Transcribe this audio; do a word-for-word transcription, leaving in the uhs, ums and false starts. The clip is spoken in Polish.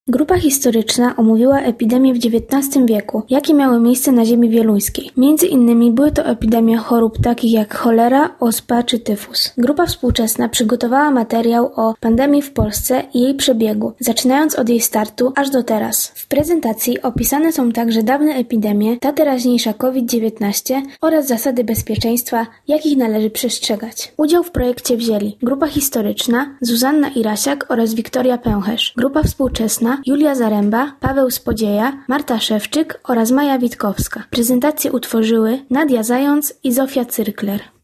Grupa historyczna omówiła epidemie w dziewiętnastym wieku, jakie miały miejsce na ziemi wieluńskiej. Między innymi były to epidemie chorób takich jak cholera, ospa czy tyfus. Grupa współczesna przygotowała materiał o pandemii w Polsce i jej przebiegu, zaczynając od jej startu aż do teraz. W prezentacji opisane są także dawne epidemie, ta teraźniejsza COVID dziewiętnaście oraz zasady bezpieczeństwa, jakich należy przestrzegać. Udział w projekcie wzięli grupa historyczna Zuzanna Irasiak oraz Wiktoria Pęcherz, grupa współczesna Julia Zaręba, Paweł Spodzieja, Marta Szewczyk oraz Maja Witkowska. Prezentację utworzyły Nadia Zając i Zofia Cyrkler.